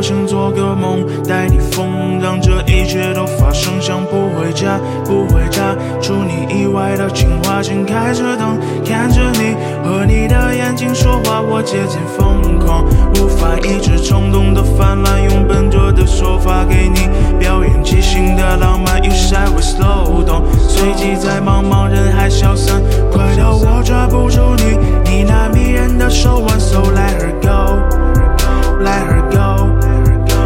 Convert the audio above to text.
像做个梦，代替风，让这一切都发生，像不回家，不回家。除你以外的情话，请开着灯，看着你和你的眼睛说话，我接近疯狂，无法